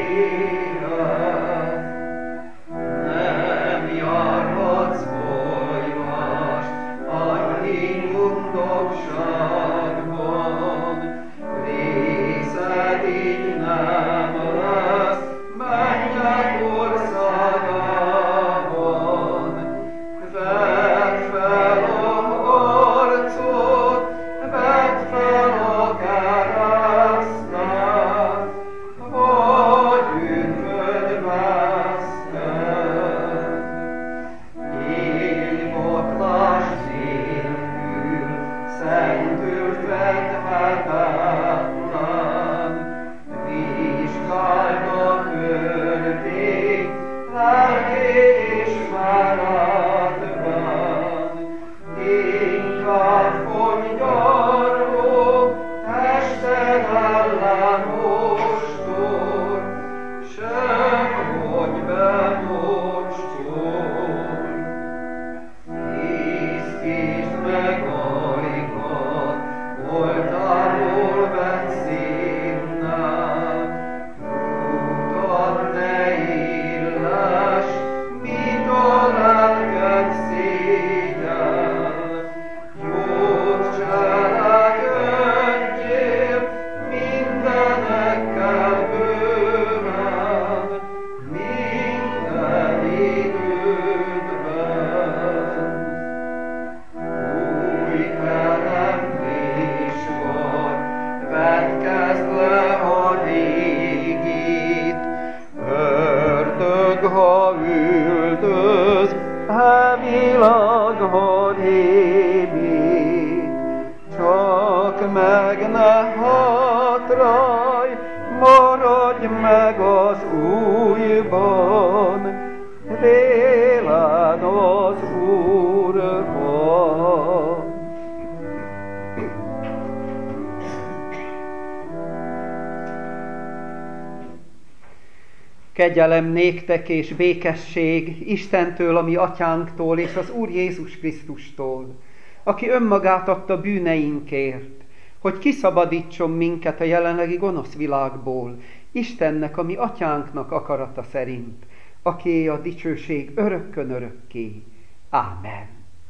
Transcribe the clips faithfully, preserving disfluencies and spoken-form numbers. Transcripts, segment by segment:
Kegyelem néktek és békesség Istentől, a mi atyánktól és az Úr Jézus Krisztustól, aki önmagát adta bűneinkért, hogy kiszabadítson minket a jelenlegi gonosz világból, Istennek, a mi atyánknak akarata szerint, akié a dicsőség örökkön örökké. Ámen.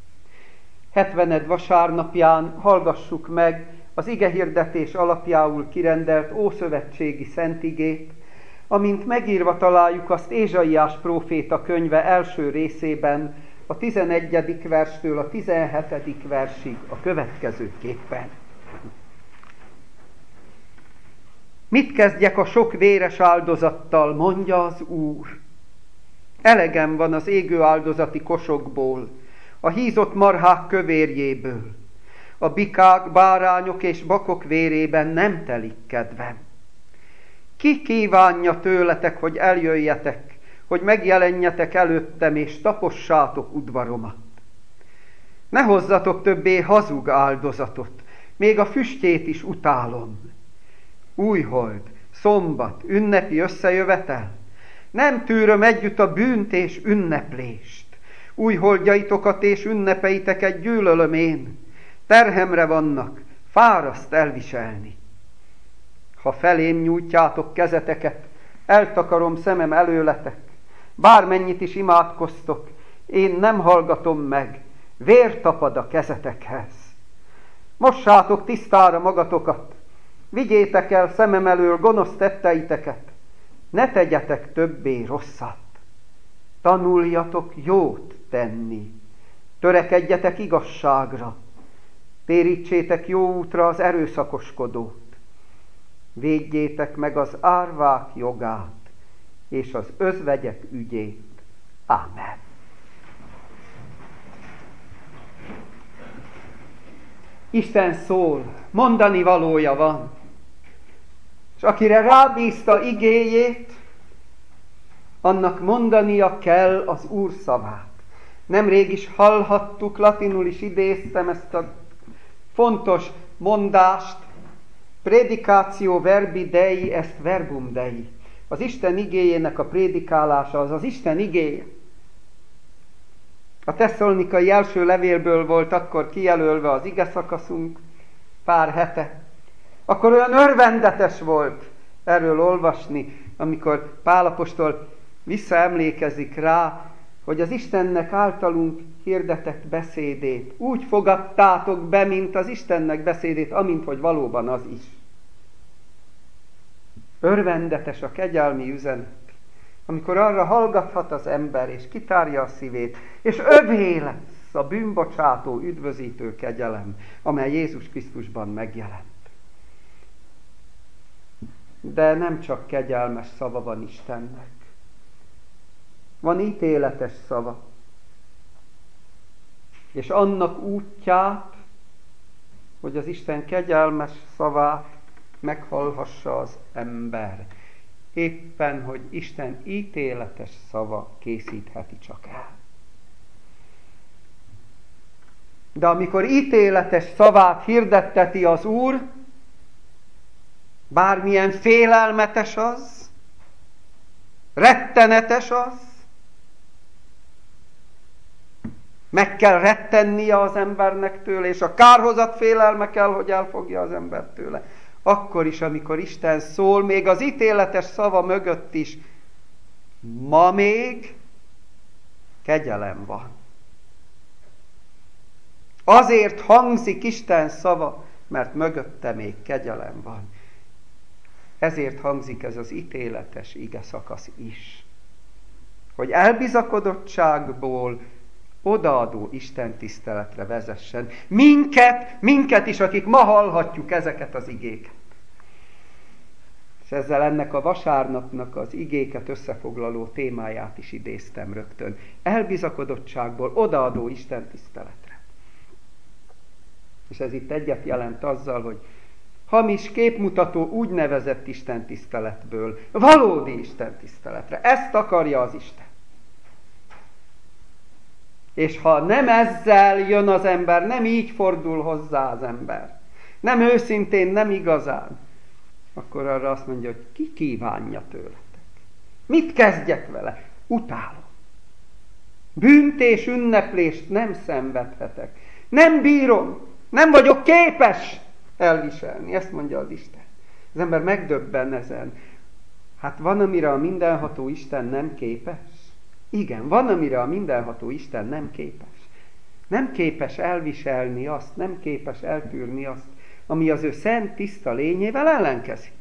hetvened vasárnapján hallgassuk meg az igehirdetés alapjául kirendelt ószövetségi szentigét, amint megírva találjuk azt Ézsaiás próféta könyve első részében, a tizenegyedik verstől a tizenhetedik versig a következőképpen. Mit kezdjek a sok véres áldozattal, mondja az Úr. Elegem van az égő áldozati kosokból, a hízott marhák kövérjéből, a bikák, bárányok és bakok vérében nem telik kedvem. Ki kívánja tőletek, hogy eljöjjetek, hogy megjelenjetek előttem, és tapossátok udvaromat? Ne hozzatok többé hazug áldozatot, még a füstjét is utálom. Újhold, szombat, ünnepi összejövetel, nem tűröm együtt a bűnt és ünneplést. Újholdjaitokat és ünnepeiteket gyűlölöm én, terhemre vannak, fáraszt elviselni. Ha felém nyújtjátok kezeteket, eltakarom szemem előletek. Bármennyit is imádkoztok, én nem hallgatom meg, vér tapad a kezetekhez. Mossátok tisztára magatokat, vigyétek el szemem elől gonosz tetteiteket, ne tegyetek többé rosszat. Tanuljatok jót tenni, törekedjetek igazságra, térítsétek jó útra az erőszakoskodót. Védjétek meg az árvák jogát, és az özvegyek ügyét. Ámen. Isten szól, mondani valója van, és akire rábízta igéjét, annak mondania kell az Úr szavát. Nemrég is hallhattuk, latinul is idéztem ezt a fontos mondást, predicatio verbi Dei est verbum Dei. Az Isten igéjének a prédikálása az az Isten igéje. A tesszalonikai első levélből volt akkor kijelölve az ige szakaszunk pár hete. Akkor olyan örvendetes volt erről olvasni, amikor Pál apostol visszaemlékezik rá, hogy az Istennek általunk hirdetett beszédét úgy fogadtátok be, mint az Istennek beszédét, amint hogy valóban az is. Örvendetes a kegyelmi üzenet, amikor arra hallgathat az ember, és kitárja a szívét, és övé lesz a bűnbocsátó, üdvözítő kegyelem, amely Jézus Krisztusban megjelent. De nem csak kegyelmes szava van Istennek. Van ítéletes szava. És annak útját, hogy az Isten kegyelmes szavát meghallhassa az ember. Éppen, hogy Isten ítéletes szava készítheti csak el. De amikor ítéletes szavát hirdetteti az Úr, bármilyen félelmetes az, rettenetes az, meg kell rettennie az embernek tőle, és a kárhozat félelme kell, hogy elfogja az embert tőle. Akkor is, amikor Isten szól, még az ítéletes szava mögött is, ma még kegyelem van. Azért hangzik Isten szava, mert mögötte még kegyelem van. Ezért hangzik ez az ítéletes ige szakasz is. Hogy elbizakodottságból odaadó Isten tiszteletre vezessen. Minket, minket is, akik ma hallhatjuk ezeket az igéket. És ezzel ennek a vasárnapnak az igéket összefoglaló témáját is idéztem rögtön. Elbizakodottságból odaadó Isten tiszteletre. És ez itt egyet jelent azzal, hogy hamis képmutató úgynevezett Isten tiszteletből valódi Isten tiszteletre. Ezt akarja az Isten. És ha nem ezzel jön az ember, nem így fordul hozzá az ember, nem őszintén, nem igazán, akkor arra azt mondja, hogy ki kívánja tőletek. Mit kezdjek vele? Utálom. Bűnt és ünneplést nem szenvedhetek. Nem bírom, nem vagyok képes elviselni. Ezt mondja az Isten. Az ember megdöbben ezen. Hát van, amire a mindenható Isten nem képes? Igen, van, amire a mindenható Isten nem képes. Nem képes elviselni azt, nem képes eltűrni azt, ami az ő szent, tiszta lényével ellenkezik.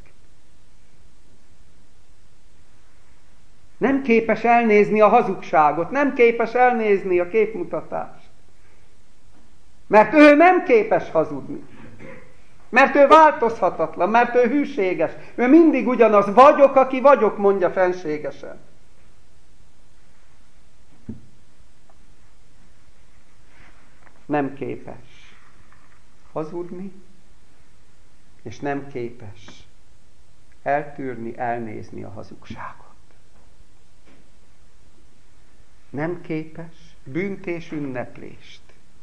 Nem képes elnézni a hazugságot, nem képes elnézni a képmutatást. Mert ő nem képes hazudni. Mert ő változhatatlan, mert ő hűséges. Ő mindig ugyanaz, vagyok, aki vagyok, mondja fenségesen. Nem képes hazudni, és nem képes eltűrni, elnézni a hazugságot. Nem képes bűnt és ünneplést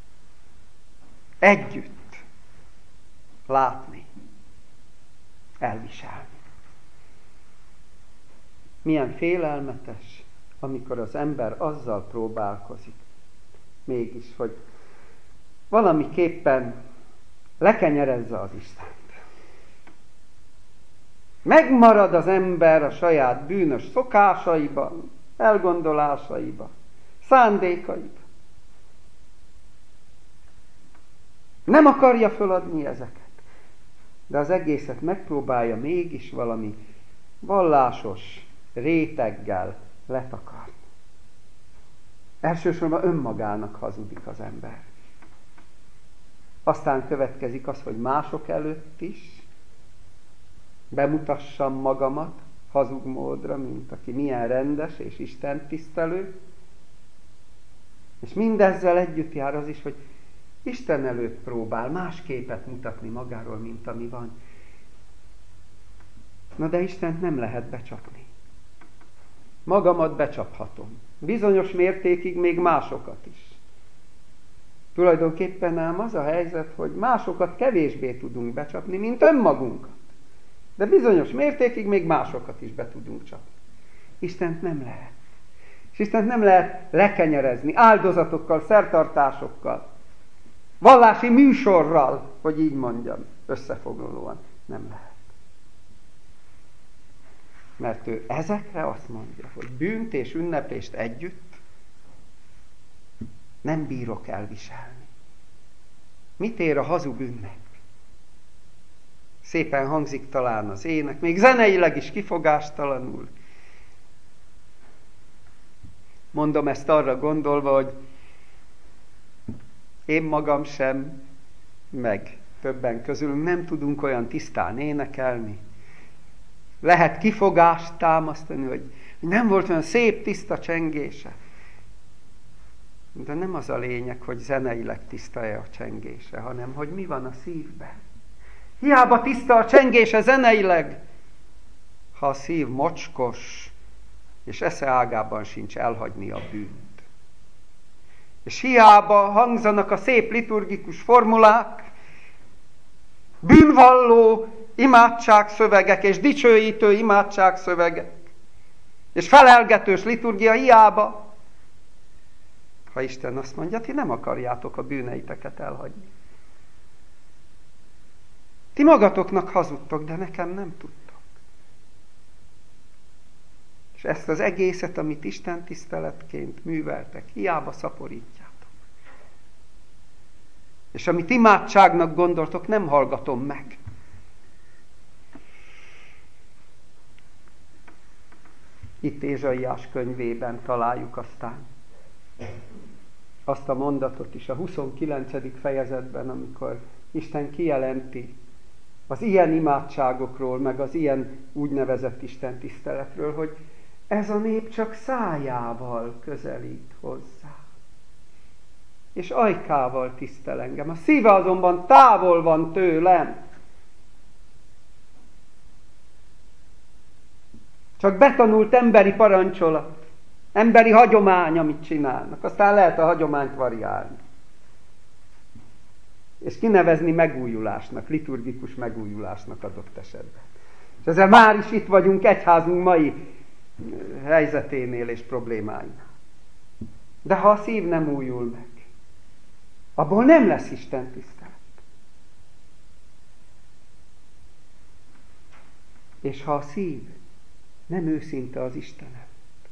együtt látni, elviselni. Milyen félelmetes, amikor az ember azzal próbálkozik, mégis, hogy valamiképpen lekenyerezze az Istent. Megmarad az ember a saját bűnös szokásaiban, elgondolásaiban, szándékaiban. Nem akarja föladni ezeket, de az egészet megpróbálja mégis valami vallásos réteggel letakarni. Elsősorban önmagának hazudik az ember. Aztán következik az, hogy mások előtt is bemutassam magamat hazug módra, mint aki milyen rendes és Isten tisztelő. És mindezzel együtt jár az is, hogy Isten előtt próbál más képet mutatni magáról, mint ami van. Na de Istent nem lehet becsapni. Magamat becsaphatom. Bizonyos mértékig még másokat is. Tulajdonképpen ám az a helyzet, hogy másokat kevésbé tudunk becsapni, mint önmagunkat. De bizonyos mértékig még másokat is be tudunk csapni. Istent nem lehet. És Istent nem lehet lekenyerezni áldozatokkal, szertartásokkal, vallási műsorral, hogy így mondjam, összefoglalóan. Nem lehet. Mert ő ezekre azt mondja, hogy bűnt és ünneplést együtt nem bírok elviselni. Mit ér a hazug ünnep? Szépen hangzik talán az ének, még zeneileg is kifogástalanul. Mondom ezt arra gondolva, hogy én magam sem, meg többen közülünk nem tudunk olyan tisztán énekelni. Lehet kifogást támasztani, hogy nem volt olyan szép, tiszta csengése. De nem az a lényeg, hogy zeneileg tiszta-e a csengése, hanem hogy mi van a szívben. Hiába tiszta a csengése zeneileg, ha a szív mocskos, és esze ágában sincs elhagyni a bűnt. És hiába hangzanak a szép liturgikus formulák, bűnvalló imádságszövegek és dicsőítő imádságszövegek, és felelgetős liturgia, hiába, ha Isten azt mondja, ti nem akarjátok a bűneiteket elhagyni. Ti magatoknak hazudtok, de nekem nem tudtok. És ezt az egészet, amit Isten tiszteletként műveltek, hiába szaporítjátok. És amit imádságnak gondoltok, nem hallgatom meg. Itt Ézsaiás könyvében találjuk aztán azt a mondatot is a huszonkilencedik fejezetben, amikor Isten kijelenti az ilyen imádságokról, meg az ilyen úgynevezett Isten tiszteletről, hogy ez a nép csak szájával közelít hozzá. És ajkával tisztel engem. A szíve azonban távol van tőlem. Csak betanult emberi parancsolat, emberi hagyomány, amit csinálnak. Aztán lehet a hagyományt variálni. És kinevezni megújulásnak, liturgikus megújulásnak adott esetben. És ezzel már is itt vagyunk egyházunk mai helyzeténél és problémáinál. De ha a szív nem újul meg, abból nem lesz Isten tisztelet. És ha a szív nem őszinte az Isten előtt,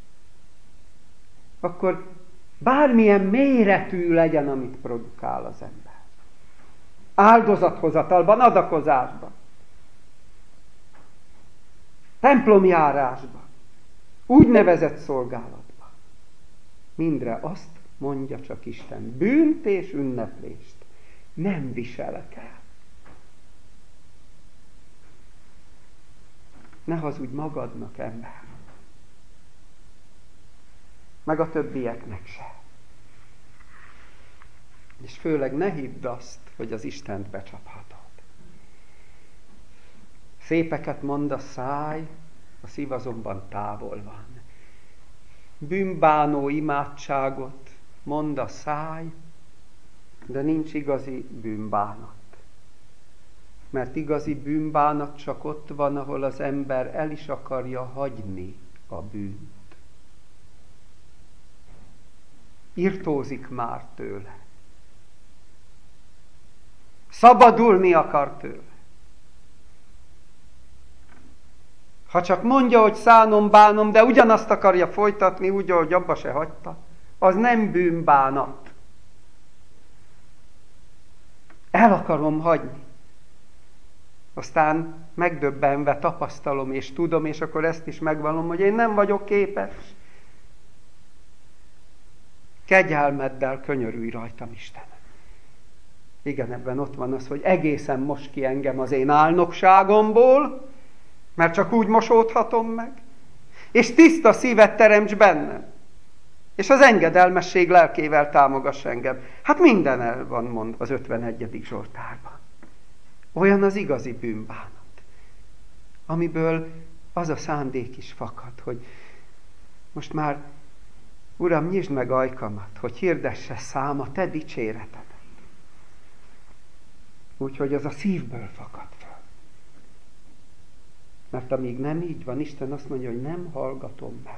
akkor bármilyen méretű legyen, amit produkál az ember. Áldozathozatalban, adakozásban, templomjárásban, úgynevezett szolgálatban. Mindre azt mondja csak Isten, bűnt és ünneplést nem viselek el. Ne hazudj magadnak, ember. Meg a többieknek se. És főleg ne hidd azt, hogy az Istent becsaphatod. Szépeket mond a száj, a szív azonban távol van. Bűnbánó imádságot mond a száj, de nincs igazi bűnbánat. Mert igazi bűnbánat csak ott van, ahol az ember el is akarja hagyni a bűnt. Irtózik már tőle. Szabadulni akar tőle. Ha csak mondja, hogy szánom, bánom, de ugyanazt akarja folytatni, úgy, ahogy abba se hagyta, az nem bűnbánat. El akarom hagyni. Aztán megdöbbenve tapasztalom és tudom, és akkor ezt is megvallom, hogy én nem vagyok képes. Kegyelmeddel könyörülj rajtam, Istenem. Igen, ebben ott van az, hogy egészen mos ki engem az én álnokságomból, mert csak úgy mosódhatom meg, és tiszta szívet teremts bennem, és az engedelmesség lelkével támogass engem. Hát minden el van mondva az ötvenegyedik Zsoltárban. Olyan az igazi bűnbánat, amiből az a szándék is fakad, hogy most már, Uram, nyisd meg ajkamat, hogy hirdesse száma te dicséretedet. Úgyhogy az a szívből fakad fel. Mert amíg nem így van, Isten azt mondja, hogy nem hallgatom meg.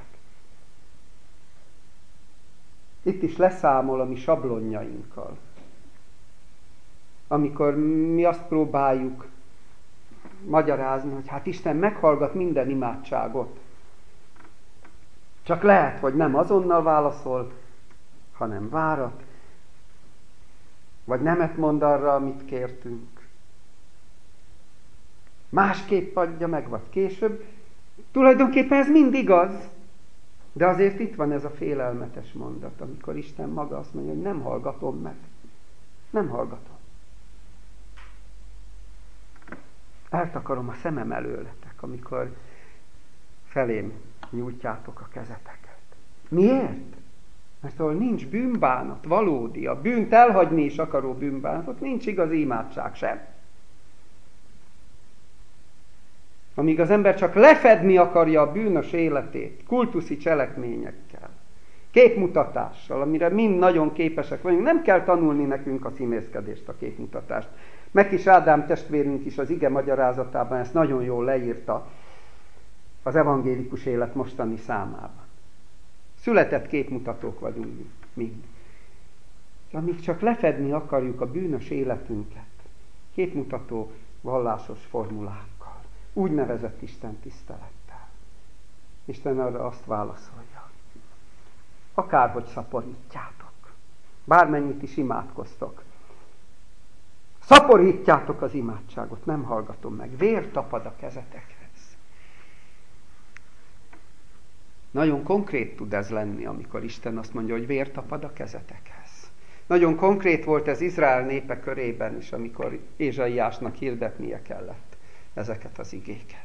Itt is leszámol a mi sablonjainkkal. Amikor mi azt próbáljuk magyarázni, hogy hát Isten meghallgat minden imádságot. Csak lehet, hogy nem azonnal válaszol, hanem várat, vagy nemet mond arra, amit kértünk. Másképp adja meg, vagy később. Tulajdonképpen ez mind igaz, de azért itt van ez a félelmetes mondat, amikor Isten maga azt mondja, hogy nem hallgatom meg. Nem hallgatom. Eltakarom a szemem előletek, amikor felém nyújtjátok a kezeteket. Miért? Mert ahol nincs bűnbánat, valódi, a bűnt elhagyni is akaró bűnbánat, ott nincs igazi imádság sem. Amíg az ember csak lefedni akarja a bűnös életét, kultuszi cselekményekkel, képmutatással, amire mind nagyon képesek vagyunk, nem kell tanulni nekünk a színészkedést, a képmutatást. Megkis Ádám testvérünk is az ige magyarázatában ezt nagyon jól leírta az evangélikus élet mostani számában. Született képmutatók vagyunk mind. Amíg csak lefedni akarjuk a bűnös életünket, képmutató vallásos formulákkal, úgynevezett Isten tisztelettel. Isten arra azt válaszolja. Akárhogy szaporítjátok, bármennyit is imádkoztok, szaporítjátok az imádságot, nem hallgatom meg, vér tapad a kezetekhez. Nagyon konkrét tud ez lenni, amikor Isten azt mondja, hogy vér tapad a kezetekhez. Nagyon konkrét volt ez Izrael népe körében is, amikor Ézsaiásnak hirdetnie kellett ezeket az igéket.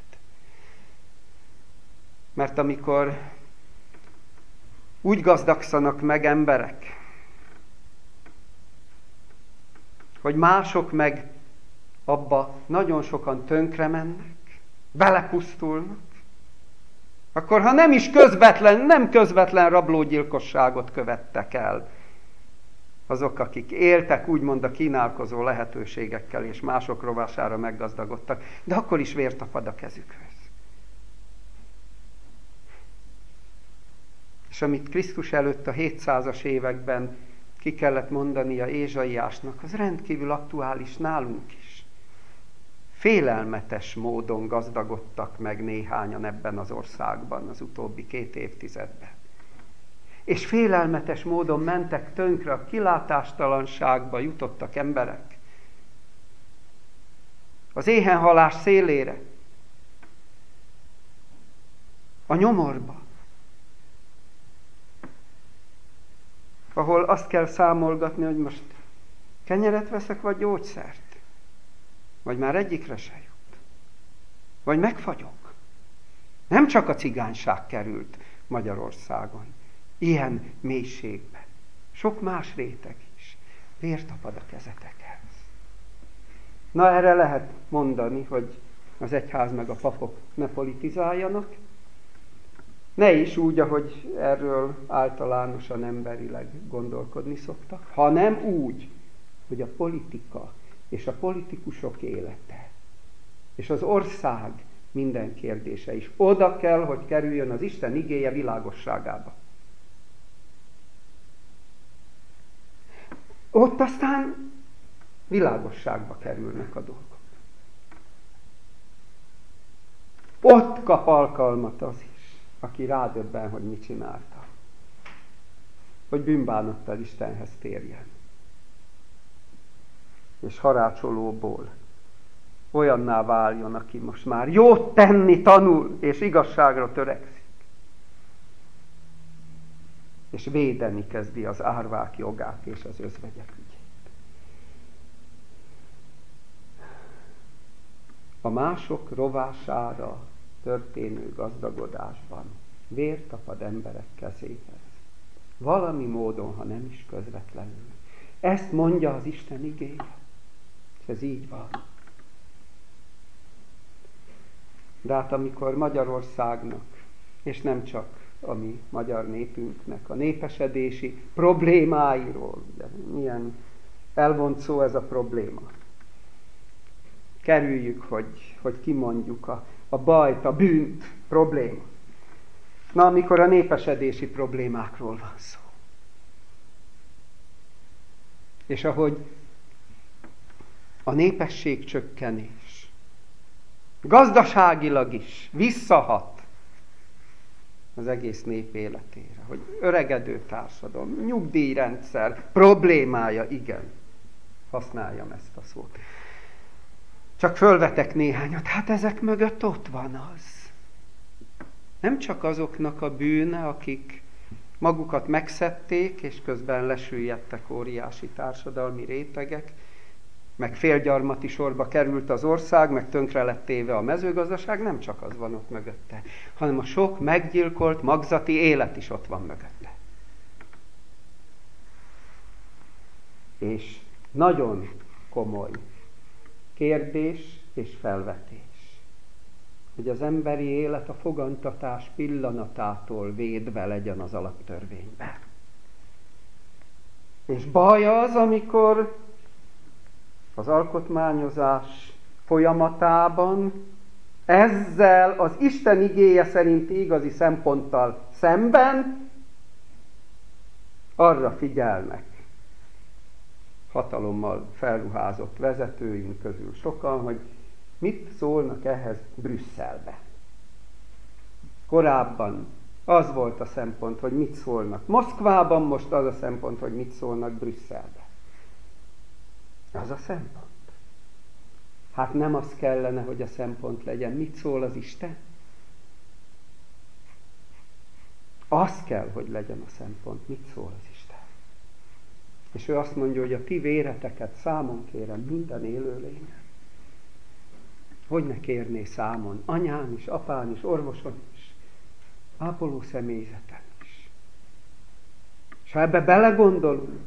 Mert amikor úgy gazdagszanak meg emberek, hogy mások meg abba nagyon sokan tönkre mennek, belepusztulnak, akkor ha nem is közvetlen, nem közvetlen rablógyilkosságot követtek el, azok, akik éltek úgymond a kínálkozó lehetőségekkel, és mások rovására meggazdagodtak, de akkor is vér tapad a kezükhöz. És amit Krisztus előtt a hétszázas években ki kellett mondania Ézsaiásnak, az rendkívül aktuális nálunk is. Félelmetes módon gazdagodtak meg néhányan ebben az országban az utóbbi két évtizedben. És félelmetes módon mentek tönkre, a kilátástalanságba jutottak emberek. Az éhenhalás szélére. A nyomorba. Ahol azt kell számolgatni, hogy most kenyeret veszek, vagy gyógyszert. Vagy már egyikre se jut. Vagy megfagyok. Nem csak a cigányság került Magyarországon. Ilyen mélységben. Sok más réteg is. Vér tapad a kezetekhez. Na erre lehet mondani, hogy az egyház meg a papok ne politizáljanak. Ne is úgy, ahogy erről általánosan emberileg gondolkodni szoktak, hanem úgy, hogy a politika és a politikusok élete, és az ország minden kérdése is oda kell, hogy kerüljön az Isten igéje világosságába. Ott aztán világosságba kerülnek a dolgok. Ott kap alkalmat az is, aki rádöbben, hogy mit csinálta. Hogy bűnbánattal Istenhez térjen. És harácsolóból olyanná váljon, aki most már jót tenni tanul, és igazságra törekszik. És védeni kezdi az árvák jogát és az özvegyek ügyét. A mások rovására történő gazdagodásban vér tapad emberek kezéhez. Valami módon, ha nem is közvetlenül. Ezt mondja az Isten igéje. És ez így van. De hát amikor Magyarországnak, és nem csak a mi magyar népünknek a népesedési problémáiról, de milyen elvont szó ez a probléma. Kerüljük, hogy, hogy kimondjuk a, a bajt, a bűnt, probléma. Na, amikor a népesedési problémákról van szó. És ahogy a népesség csökkenés Gazdaságilag is visszahat az egész nép életére, hogy öregedő társadalom, nyugdíjrendszer problémája, igen, használjam ezt a szót. Csak fölvetek néhányat, hát ezek mögött ott van az. Nem csak azoknak a bűne, akik magukat megszedték, és közben lesüllyedtek óriási társadalmi rétegek, meg félgyarmati sorba került az ország, meg tönkre lett téve a mezőgazdaság, nem csak az van ott mögötte, hanem a sok meggyilkolt, magzati élet is ott van mögötte. És nagyon komoly kérdés és felvetés, hogy az emberi élet a fogantatás pillanatától védve legyen az alaptörvényben. És baj az, amikor az alkotmányozás folyamatában ezzel az Isten igéje szerinti igazi szemponttal szemben arra figyelnek hatalommal felruházott vezetőink közül sokan, hogy mit szólnak ehhez Brüsszelben. Korábban az volt a szempont, hogy mit szólnak Moszkvában, most az a szempont, hogy mit szólnak Brüsszelben. Az a szempont. Hát nem az kellene, hogy a szempont legyen. Mit szól az Isten? Az kell, hogy legyen a szempont. Mit szól az Isten? És ő azt mondja, hogy a ti véreteket számon kérem minden élőlényen. Hogy ne kérné számon? Anyán is, apán is, orvoson is, ápoló személyzeten is. És ha ebbe belegondolunk,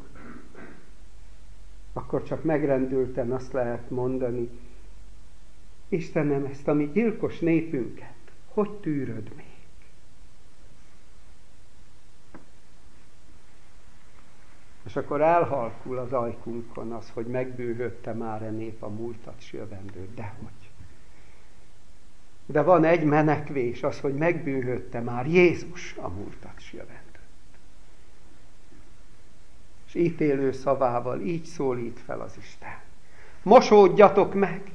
akkor csak megrendülten azt lehet mondani, Istenem, ezt a mi gyilkos népünket, hogy tűröd még? És akkor elhalkul az ajkunkon az, hogy megbűhödte már a nép a múltat s jövendőt, dehogy. De van egy menekvés, az, hogy megbűhödte már Jézus a múltat s jövendőt. És ítélő szavával így szólít fel az Isten. Mosódjatok meg,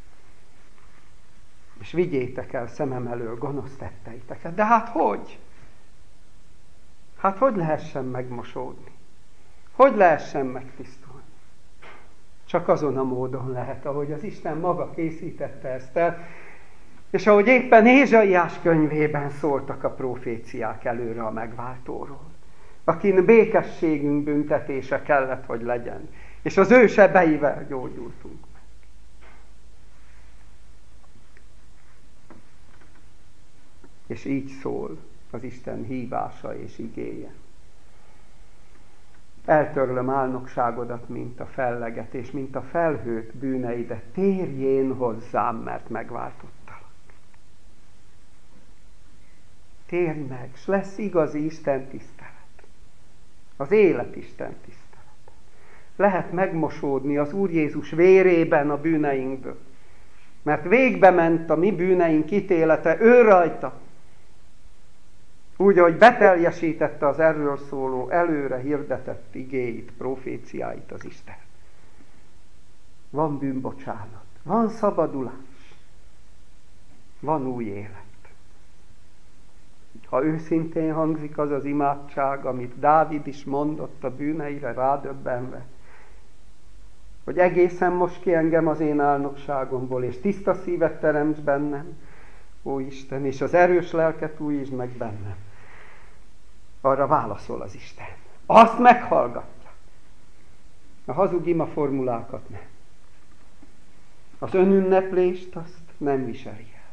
és vigyétek el szemem elől gonosz tetteiteket. De hát hogy? Hát hogy lehessen megmosódni? Hogy lehessen megtisztulni? Csak azon a módon lehet, ahogy az Isten maga készítette ezt el, és ahogy éppen Ézsaiás könyvében szóltak a proféciák előre a megváltóról, akin békességünk büntetése kellett, hogy legyen, és az ő sebeivel gyógyultunk meg. És így szól az Isten hívása és igéje. Eltörlöm álnokságodat, mint a felleget, és mint a felhőt bűneidet, térjén hozzám, mert megváltottalak. Térj meg, s lesz igazi Isten tisztelet. Az élet Isten tisztelet. Lehet megmosódni az Úr Jézus vérében a bűneinkből. Mert végbe ment a mi bűneink ítélete, ő rajta. Úgy, ahogy beteljesítette az erről szóló, előre hirdetett igéit, proféciáit az Isten. Van bűnbocsánat, van szabadulás, van új élet. Ha őszintén hangzik az az imádság, amit Dávid is mondott a bűneire rádöbbenve, hogy egészen most ki engem az én álnokságomból, és tiszta szívet teremts bennem, ó Isten, és az erős lelket újítsd meg bennem. Arra válaszol az Isten. Azt meghallgatja. A hazug ima formulákat nem. Az önünneplést azt nem viseli el.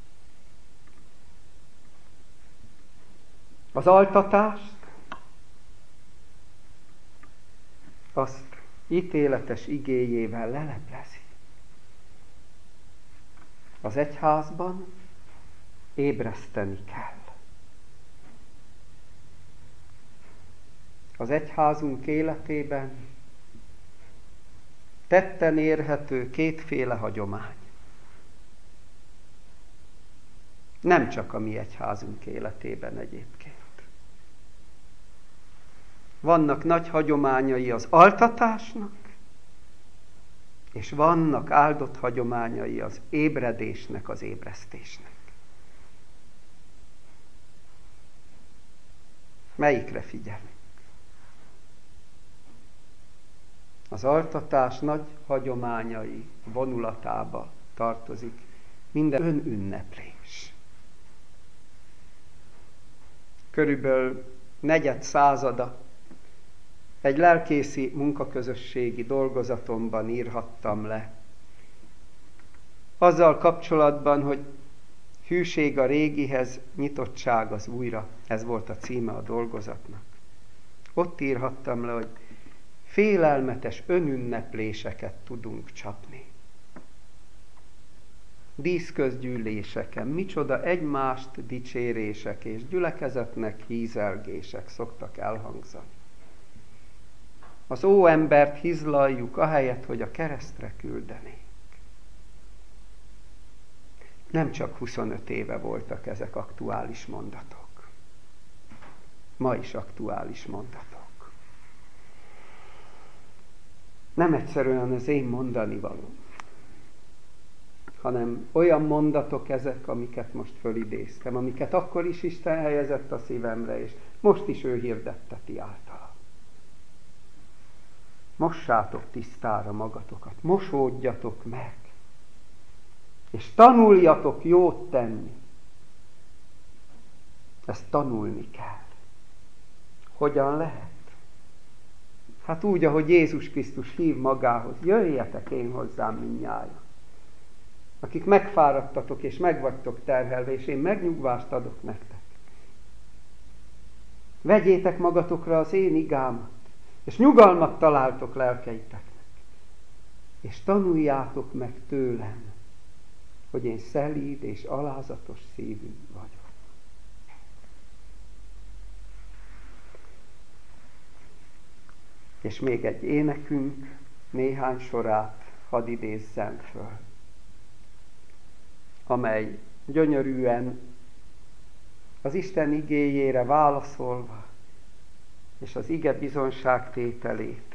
Az altatást azt ítéletes igéjével leleplezi. Az egyházban ébreszteni kell. Az egyházunk életében tetten érhető kétféle hagyomány. Nem csak a mi egyházunk életében egyébként. Vannak nagy hagyományai az altatásnak, És vannak áldott hagyományai az ébredésnek, az ébresztésnek. Melyikre figyelünk? Az altatás nagy hagyományai vonulatába tartozik minden önünneplés. Körülbelül negyed százada egy lelkészi munkaközösségi dolgozatomban írhattam le. Azzal kapcsolatban, hogy hűség a régihez, nyitottság az újra. Ez volt a címe a dolgozatnak. Ott írhattam le, hogy félelmetes önünnepléseket tudunk csapni. Díszközgyűléseken micsoda egymást dicsérések és gyülekezetnek hízelgések szoktak elhangzani. Az óembert hizlaljuk, ahelyett, hogy a keresztre küldenénk. Nem csak huszonöt éve voltak ezek aktuális mondatok. Ma is aktuális mondatok. Nem egyszerűen az én mondani valóm, hanem olyan mondatok ezek, amiket most fölidéztem, amiket akkor is Isten helyezett a szívemre, és most is ő hirdetteti általa. Mossátok tisztára magatokat, mosódjatok meg, és tanuljatok jót tenni. Ezt tanulni kell. Hogyan lehet? Hát úgy, ahogy Jézus Krisztus hív magához. Jöjjetek én hozzám mindnyájan, akik megfáradtatok és megvagytok terhelve, és én megnyugvást adok nektek. Vegyétek magatokra az én igámat, és nyugalmat találtok lelkeiteknek, és tanuljátok meg tőlem, hogy én szelíd és alázatos szívű vagyok. És még egy énekünk néhány sorát hadd idézzem föl, amely gyönyörűen az Isten igéjére válaszolva, és az ige bizonságtételét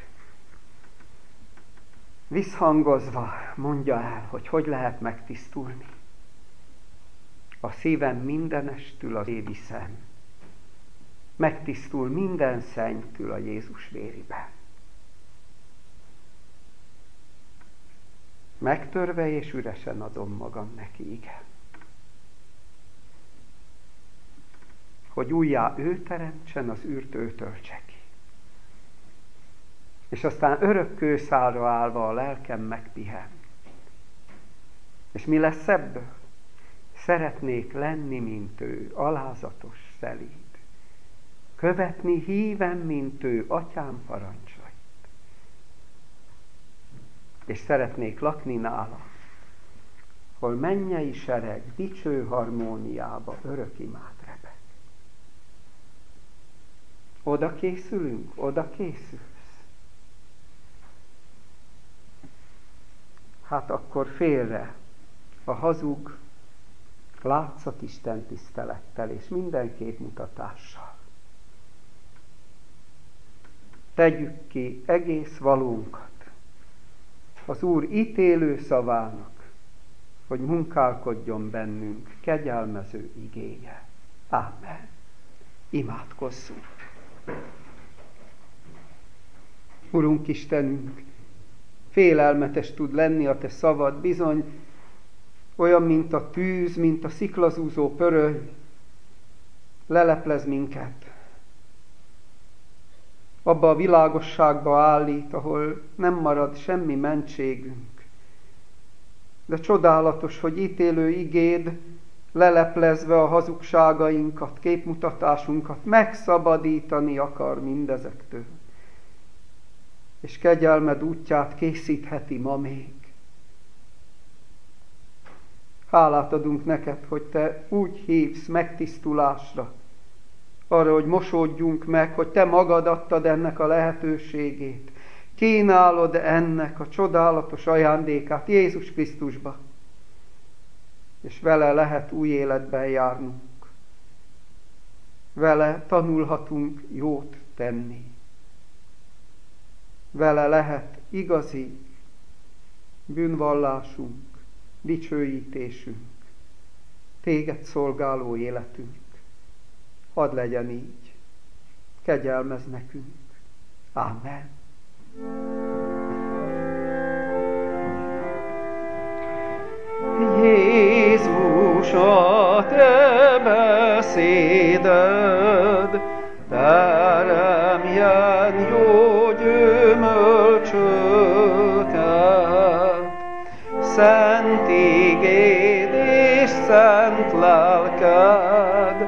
visszhangozva mondja el, hogy hogy lehet megtisztulni. A szívem mindenestül az viszem, megtisztul minden szennytől a Jézus vériben. Megtörve és üresen adom magam neki, igen. Hogy újjá ő teremtsen, az űrt ő töltse ki. És aztán örök kőszálra állva a lelkem megpihen. És mi lesz ebből? Szeretnék lenni, mint ő, alázatos, szelíd. Követni hívem, mint ő, atyám parancsait. És szeretnék lakni nála, hol mennyei sereg, dicső harmóniába örök imát rebeg. Oda készülünk, oda készülsz. Hát akkor félre a hazug látszat Isten tisztelettel és minden képmutatással. Tegyük ki egész valónkat az Úr ítélő szavának, hogy munkálkodjon bennünk kegyelmező igéje. Ámen. Imádkozzunk. Urunk Istenünk, félelmetes tud lenni a Te szavad, bizony olyan, mint a tűz, mint a sziklazúzó pöröly, leleplez minket. Abba a világosságba állít, ahol nem marad semmi mentségünk. De csodálatos, hogy ítélő igéd leleplezve a hazugságainkat, képmutatásunkat megszabadítani akar mindezektől. És kegyelmed útját készítheti ma még. Hálát adunk neked, hogy Te úgy hívsz megtisztulásra, arra, hogy mosódjunk meg, hogy Te magad adtad ennek a lehetőségét. Kínálod ennek a csodálatos ajándékát Jézus Krisztusba, és vele lehet új életben járnunk. Vele tanulhatunk jót tenni. Vele lehet igazi, bűnvallásunk, dicsőítésünk, téged szolgáló életünk. Hadd legyen így. Kegyelmezz nekünk. Amen. Jézus, a te beszéded teremjen jó gyümölcsöket. Szent igéd és szent lelked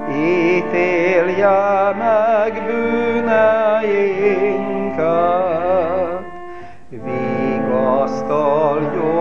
ítélje meg bűneinket. Vigasztaljon